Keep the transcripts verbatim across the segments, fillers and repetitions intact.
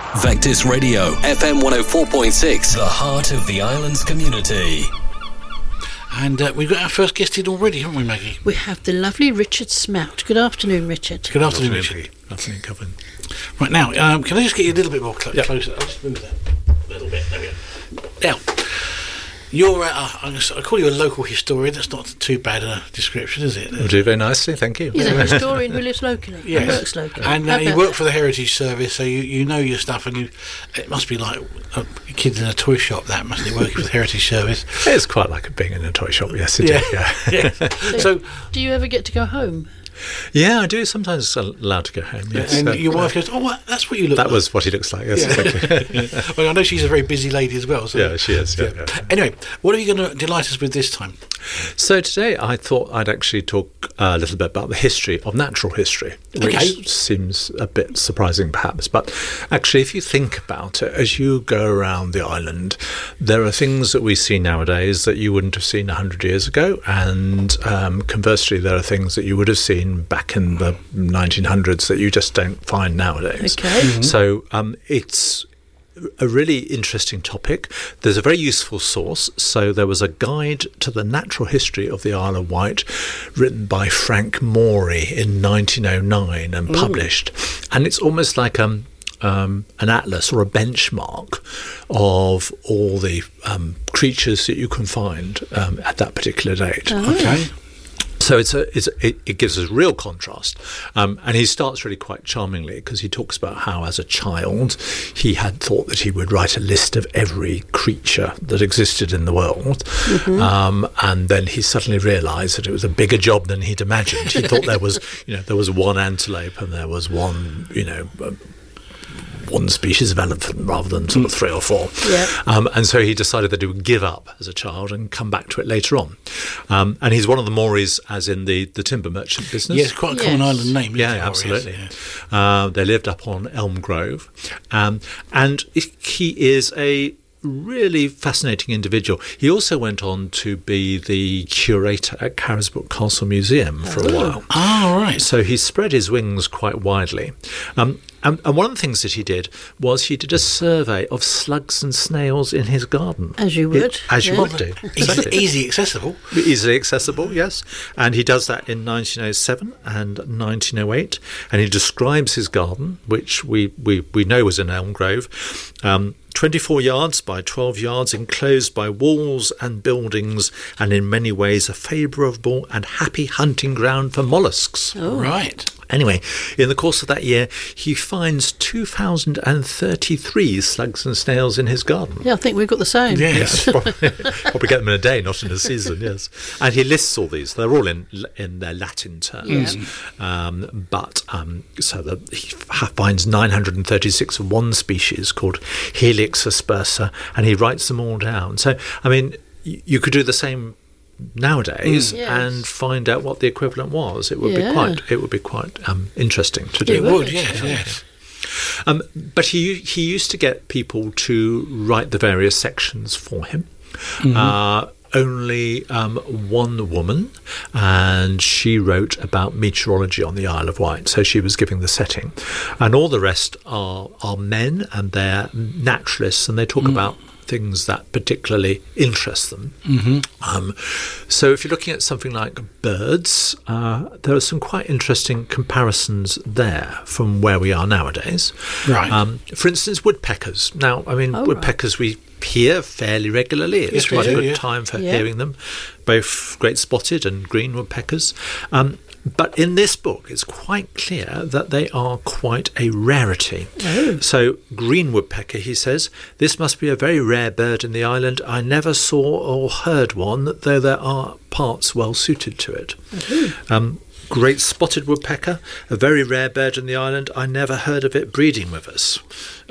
Vectis Radio, F M one oh four point six, the heart of the island's community. And uh, we've got our first guest in already, haven't we, Maggie? We have the lovely Richard Smout. Good afternoon, Richard. Good afternoon, Richard. Afternoon, Kevin. Right, now, um, can I just get you a little bit more cl- yep. closer? I'll just move that a little bit. There we go. Now, you're, uh, I'm gonna, I call you a local historian. That's not too bad a description, is it? You do very nicely, thank you. He's a historian who lives locally. Yes. And works locally. And uh, you work for the Heritage Service, so you, you know your stuff, and you. It must be like a kid in a toy shop, that, mustn't it, working for the Heritage Service? It's quite like being in a toy shop, yes, it yeah. is, yeah. yeah. So, so, do you ever get to go home? Yeah, I do sometimes allowed to go home, yes. And so, your wife uh, goes, oh, well, that's what you look that like. That was what he looks like, yes, yeah. exactly. Well, I know she's a very busy lady as well. So, yeah, she is, yeah, yeah. yeah. Anyway, what are you going to delight us with this time? So today I thought I'd actually talk a little bit about the history of natural history, which okay. seems a bit surprising perhaps, but actually if you think about it, as you go around the island, there are things that we see nowadays that you wouldn't have seen one hundred years ago, and um, conversely there are things that you would have seen back in the nineteen hundreds that you just don't find nowadays. Okay. Mm-hmm. So um, it's a really interesting topic. There's a very useful source. So there was a guide to the natural history of the Isle of Wight written by Frank Morey in nineteen oh nine and published. Ooh. And it's almost like um, um, an atlas or a benchmark of all the um, creatures that you can find um, at that particular date. Oh. Okay. So it's a, it's a, it, it gives us real contrast. Um, and he starts really quite charmingly because he talks about how as a child he had thought that he would write a list of every creature that existed in the world. Mm-hmm. Um, and then he suddenly realised that it was a bigger job than he'd imagined. He thought there was, you know, there was one antelope and there was one, you know, uh, one species of elephant rather than sort of three or four. Yeah. Um, and so he decided that he would give up as a child and come back to it later on. Um, and he's one of the Moreys, as in the, the timber merchant business. Yes, quite a yes. common island name. Yeah, it, absolutely. Yes, yeah. Uh, they lived up on Elm Grove. Um, and he is a really fascinating individual. He also went on to be the curator at Carisbrooke Castle Museum for a while. Ah, right. So he spread his wings quite widely. Um, and, and one of the things that he did was he did a survey of slugs and snails in his garden. As you would. It, as yeah. you would do. Exactly. Easy accessible. Easily accessible, yes. And he does that in nineteen oh seven and nineteen oh eight. And he describes his garden, which we, we, we know was in Elm Grove, um, twenty-four yards by twelve yards, enclosed by walls and buildings, and in many ways a favourable and happy hunting ground for molluscs. Oh. Right. Anyway, in the course of that year, he finds two thousand thirty-three slugs and snails in his garden. Yeah, I think we've got the same. Yes. Yes, probably, probably get them in a day, not in a season, yes. And he lists all these. They're all in in their Latin terms. Yeah. Um, but um, so that he finds nine hundred thirty-six of one species called Helix aspersa, and he writes them all down. So, I mean, you could do the same nowadays mm. yes. and find out what the equivalent was. It would yeah. be quite it would be quite um, interesting to do. It would, yes, yes. Um, but he he used to get people to write the various sections for him. Mm-hmm. Uh, only um, one woman, and she wrote about meteorology on the Isle of Wight, so she was giving the setting. And all the rest are, are men, and they're naturalists, and they talk mm. about things that particularly interest them. Mm-hmm. Um, so if you're looking at something like birds, uh, there are some quite interesting comparisons there from where we are nowadays. Right. Um, for instance, woodpeckers. Now, I mean, oh, woodpeckers right. we hear fairly regularly. It's yes, quite do, a good yeah. time for yeah. hearing them, both great spotted and green woodpeckers. Um, But in this book, it's quite clear that they are quite a rarity. Oh. So, green woodpecker, he says, this must be a very rare bird in the island. I never saw or heard one, though there are parts well suited to it. Mm-hmm. Um, great spotted woodpecker, a very rare bird in the island. I never heard of it breeding with us.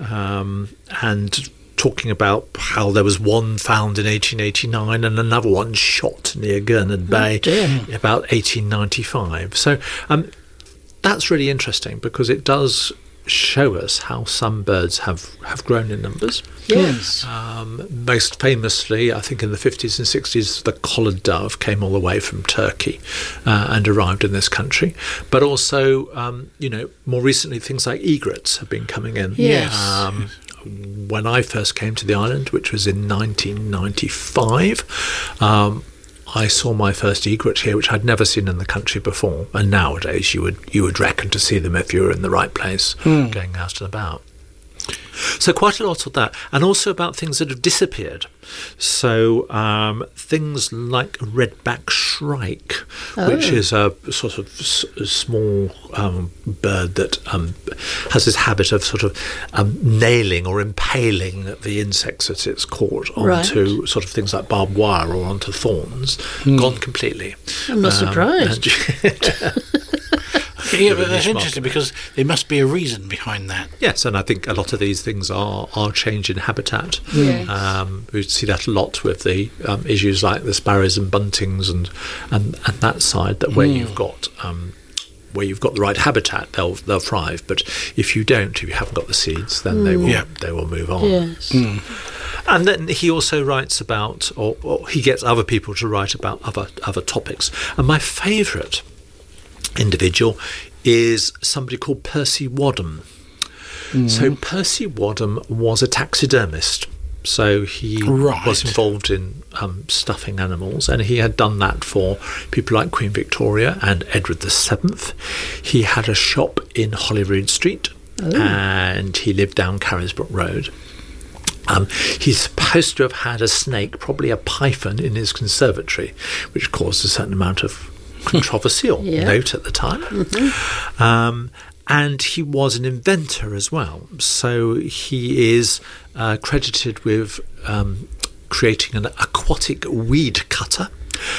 Um, and talking about how there was one found in eighteen eighty-nine and another one shot near Gurnard Bay oh, about eighteen ninety-five. So um, that's really interesting because it does show us how some birds have, have grown in numbers. Yes. Um, most famously, I think in the fifties and sixties, the collared dove came all the way from Turkey uh, and arrived in this country. But also, um, you know, more recently, things like egrets have been coming in. Yes. Um, when I first came to the island, which was in nineteen ninety-five, um, I saw my first egret here, which I'd never seen in the country before. And nowadays, you would you would reckon to see them if you were in the right place, mm. going out and about. So quite a lot of that, and also about things that have disappeared. So um, things like redback shrike, oh. which is a sort of s- a small um, bird that um, has this habit of sort of um, nailing or impaling the insects that it's caught onto right. sort of things like barbed wire or onto thorns, mm. gone completely. I'm not um, surprised. Yeah, but that's interesting because there must be a reason behind that. Yes, and I think a lot of these things are, are change in habitat. Yes. Um, we see that a lot with the um, issues like the sparrows and buntings and and, and that side, that where mm. you've got um, where you've got the right habitat, they'll they'll thrive. But if you don't, if you haven't got the seeds, then mm. they will yeah. they will move on. Yes. Mm. And then he also writes about, or, or he gets other people to write about other other topics. And my favourite individual is somebody called Percy Wadham. Mm. So Percy Wadham was a taxidermist. So he right. was involved in um, stuffing animals, and he had done that for people like Queen Victoria and Edward the Seventh. He had a shop in Holyrood Street, oh. and he lived down Carisbrooke Road. Um, he's supposed to have had a snake, probably a python, in his conservatory, which caused a certain amount of controversy or yeah. note at the time. Mm-hmm. Um, and he was an inventor as well. So he is uh, credited with um, creating an aquatic weed cutter,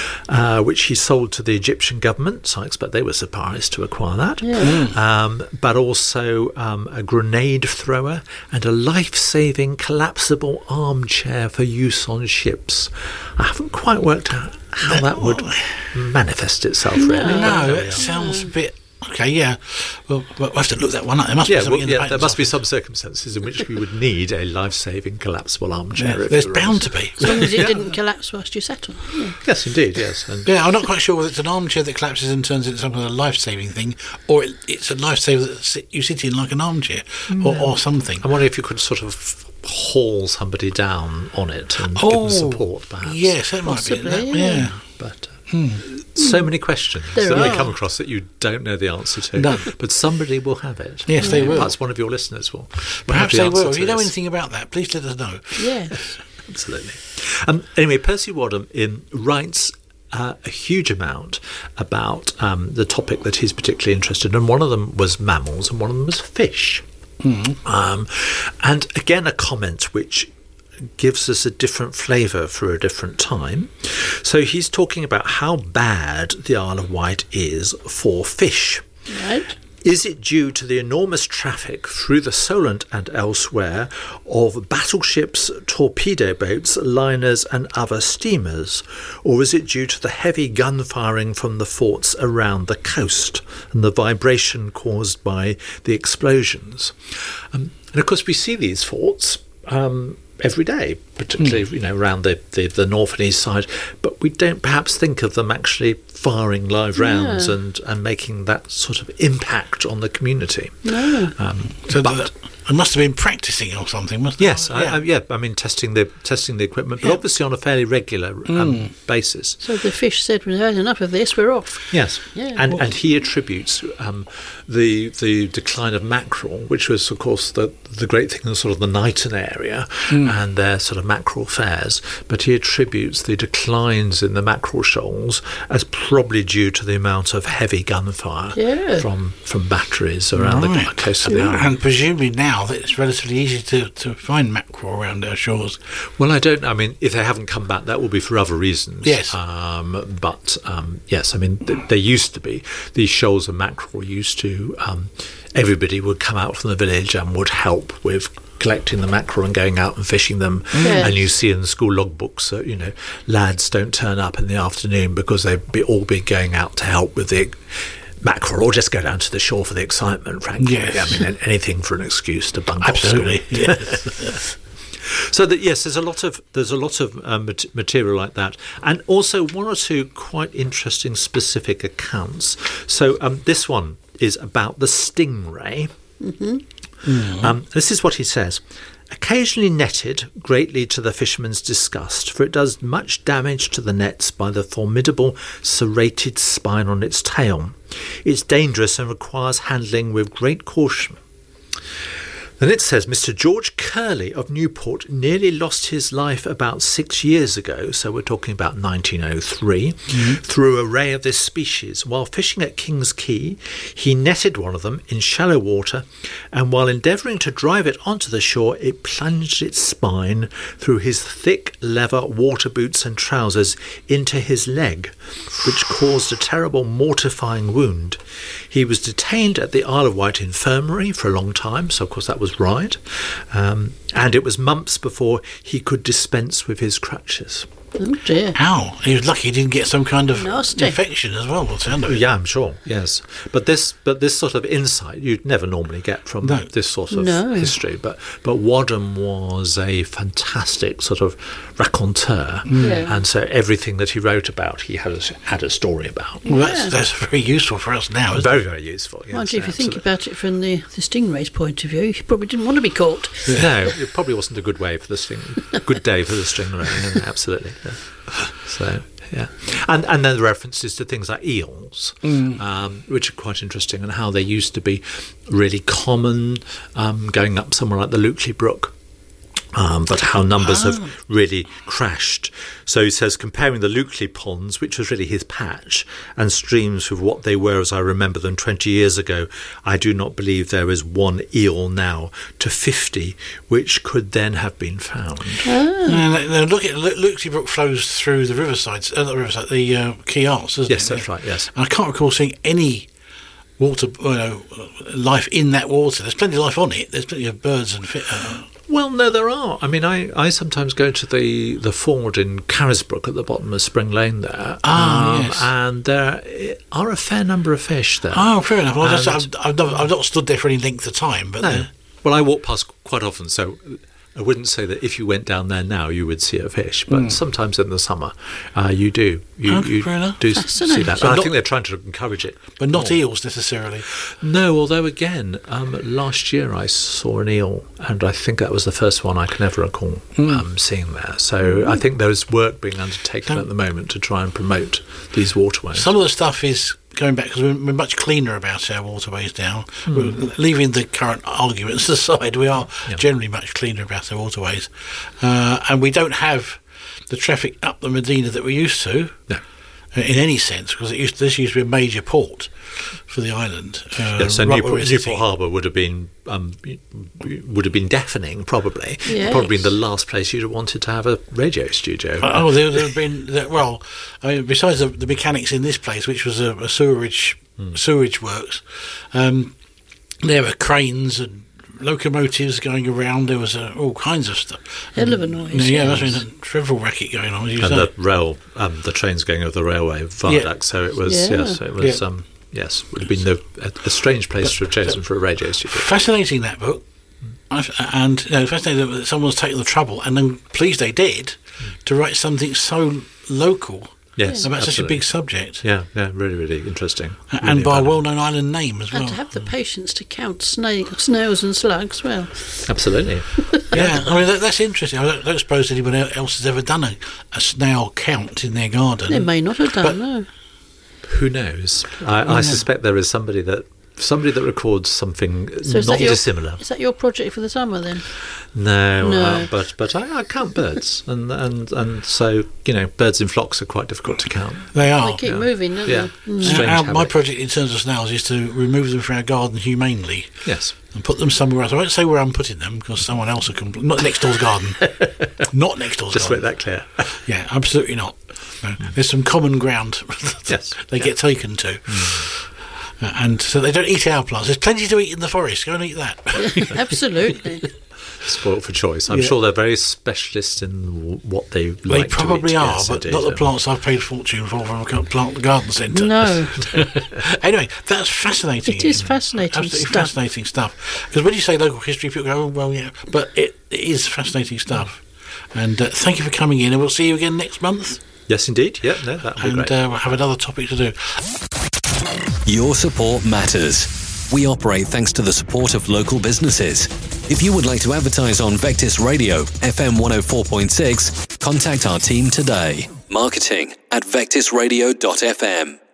uh, which he sold to the Egyptian government. So I expect they were surprised to acquire that. Yeah. Um, but also um, a grenade thrower and a life-saving collapsible armchair for use on ships. I haven't quite worked out how that would manifest itself, really. No, no it sounds a bit... Okay, yeah. Well, we'll have to look that one up. There must yeah, be something well, in the yeah, patents there must be office. some circumstances in which we would need a life-saving collapsible armchair. Yeah, if there's it bound was. to be. As long as it Yeah. didn't collapse whilst you sat on it. Yeah. Yes, indeed, yes. And Yeah, I'm not quite sure whether it's an armchair that collapses and turns into some kind of life-saving thing, or it, it's a lifesaver that sit, you sit in like an armchair, or, or something. I'm wondering if you could sort of haul somebody down on it and give Oh, them support, perhaps. Yes, that Possibly, might be it. That, yeah. yeah. But uh, so many questions There that may are. come across that you don't know the answer to. No. But somebody will have it. Yes, they will. Perhaps one of your listeners will. will have Perhaps the they answer will. If to you know this. anything about that, please let us know. Yes. Absolutely. Um, anyway, Percy Wadham in writes uh, a huge amount about um, the topic that he's particularly interested in, and one of them was mammals, and one of them was fish. Mm. Um, and again, a comment which gives us a different flavour for a different time. So he's talking about how bad the Isle of Wight is for fish. Right. Is it due to the enormous traffic through the Solent and elsewhere of battleships, torpedo boats, liners and other steamers? Or is it due to the heavy gun firing from the forts around the coast and the vibration caused by the explosions? Um, and of course we see these forts um, every day, particularly mm. you know around the, the, the north and east side, but we don't perhaps think of them actually firing live rounds Yeah. and, and making that sort of impact on the community. No. Um, So but that, I must have been practicing or something, must yes, I? I, I, yeah, I mean testing the testing the equipment, but Yeah. obviously on a fairly regular um, basis. So the fish said, we've had enough of this, we're off. Yes, Yeah. and Well- and he attributes um, the the decline of mackerel, which was of course the the great thing in sort of the Knighton area and their sort of mackerel fairs, but he attributes the declines in the mackerel shoals as probably due to the amount of heavy gunfire Yeah. from from batteries around Right. the coast of the island. And presumably now that it's relatively easy to, to find mackerel around our shores. Well, I don't. I mean, if they haven't come back, that will be for other reasons. Yes. Um, but um, yes, I mean, th- there used to be these shoals of mackerel. Used to um, everybody would come out from the village and would help with collecting the mackerel and going out and fishing them. Yes. And you see in the school logbooks that you know lads don't turn up in the afternoon because they've be, all been going out to help with the mackerel, or just go down to the shore for the excitement, frankly. Yes. I mean, anything for an excuse to bunk Absolutely. off school. Yes. So that yes, there's a lot of there's a lot of um, mat- material like that, and also one or two quite interesting specific accounts. So um, this one is about the stingray. Mm-hmm. Mm-hmm. Um, this is what he says. Occasionally netted, greatly to the fisherman's disgust, for it does much damage to the nets by the formidable serrated spine on its tail. It's dangerous and requires handling with great caution. Then it says, Mister George Curley of Newport nearly lost his life about six years ago, so we're talking about nineteen oh three, mm-hmm. through a ray of this species. While fishing at King's Quay, he netted one of them in shallow water, and while endeavouring to drive it onto the shore, it plunged its spine through his thick leather water boots and trousers into his leg, which caused a terrible mortifying wound. He was detained at the Isle of Wight infirmary for a long time, so of course that was right, um, and it was months before he could dispense with his crutches. Oh dear. Ow. He was lucky he didn't get some kind of Nasty. infection as well, what's sound of it. Yeah, I'm sure. Yes, but this, but this sort of insight you'd never normally get from No. this sort of No. history. But but Wadham was a fantastic sort of raconteur, Yeah. and so everything that he wrote about, he had a, had a story about. Well, that's, Yeah. that's very useful for us now, isn't Very it? very useful. Yes, Mind you, if you think absolutely. about it from the, the stingray's point of view, he probably didn't want to be caught. No, it probably wasn't a good way for the sting. Good day for the stingray. Yeah, absolutely. Yeah. So yeah, and and then the references to things like eels, Mm. um, which are quite interesting, and how they used to be really common, um, going up somewhere like the Luckley Brook. Um, but how numbers Oh. have really crashed. So he says, comparing the Luckley ponds, which was really his patch, and streams with what they were as I remember them twenty years ago, I do not believe there is one eel now to fifty which could then have been found. And, uh, look at Luckley Brook flows through the riverside, uh, not the riverside, the uh, Quay Arts, doesn't Yes, it? that's right, yes. And I can't recall seeing any water, you know, life in that water. There's plenty of life on it. There's plenty of birds and fi- uh, Well, no, there are. I mean, I, I sometimes go to the, the ford in Carisbrooke at the bottom of Spring Lane there. Ah, yes. And there are a fair number of fish there. Oh, fair enough. Well, And- just, I've, I've, not, I've not stood there for any length of time, but No. uh, Well, I walk past quite often, so I wouldn't say that if you went down there now you would see a fish, but sometimes in the summer uh, you do. You, Okay, you fair enough. do s- see Fascinating. that. So And I not- think they're trying to encourage it. but not more. eels necessarily. No, although again, um, last year I saw an eel, and I think that was the first one I can ever recall um, seeing there. So I think there is work being undertaken Don't- at the moment to try and promote these waterways. Some of the stuff is going back because we're, we're much cleaner about our waterways now. We're leaving the current arguments aside, we are Yeah. generally much cleaner about our waterways, uh, and we don't have the traffic up the Medina that we used to. No. uh, In any sense, because it used this used to be a major port for the island. Uh, Yeah, so right where Newport, we're sitting. Newport Harbour would have been um, would have been deafening, probably. Yes. Probably been the last place you'd have wanted to have a radio studio. Oh, there would have been there- well. I mean, besides the, the mechanics in this place, which was a, a sewerage sewerage works, um, there were cranes and locomotives going around. There was uh, all kinds of stuff. Hell of a noise. Yeah, yes. that's been a dreadful racket going on. As you and say. the rail, um, the trains going over the railway viaduct. So it was, Yeah. yes, it was, Yeah. um, yes, would have been the, a, a strange place to have chosen for a radio studio. Fascinating, that book. I've, and you know, fascinating that someone's taken the trouble, and I'm pleased they did, to write something so local Yes, about such a absolutely. big subject, Yeah, yeah, really, really interesting. and Really by a valuable. well-known island name as well. And to have the patience to count sna- snails and slugs, well, Absolutely. Yeah, I mean that, that's interesting. I don't, don't suppose anyone else has ever done a, a snail count in their garden. they may not have done, But- no. Who knows? I, I suspect there is somebody that somebody that records something So is not that your- dissimilar. Is that your project for the summer then? No, No. Uh, but but I, I count birds, and, and and so you know, birds in flocks are quite difficult to count. They are. They keep yeah. moving, don't Yeah. they? Mm. Strange Our- my habit. project in terms of snails is to remove them from our garden humanely Yes. and put them somewhere else. I won't say where I'm putting them because someone else will compl- not next door's garden. Not next door's Just make garden. that clear. Yeah, absolutely not. No. There's some common ground Yes. they Yeah. get taken to. Uh, and so they don't eat our plants. There's plenty to eat in the forest. Go and eat that. Absolutely. Spoiled for choice. I'm Yeah. sure they're very specialist in w- what they like They to probably eat. are, Yes, but indeed, not the yeah. plants I've paid a fortune for from a plant garden centre. No, Anyway, that's fascinating. It is fascinating Absolutely stuff. fascinating stuff. Because when you say local history, people go, oh, well, yeah. But it, it is fascinating stuff. And uh, thank you for coming in, and we'll see you again next month. Yes, indeed. Yeah, no, that would be And great. uh, we'll have another topic to do. Your support matters. We operate thanks to the support of local businesses. If you would like to advertise on Vectis Radio, F M one oh four point six, contact our team today. Marketing at vectis radio dot f m.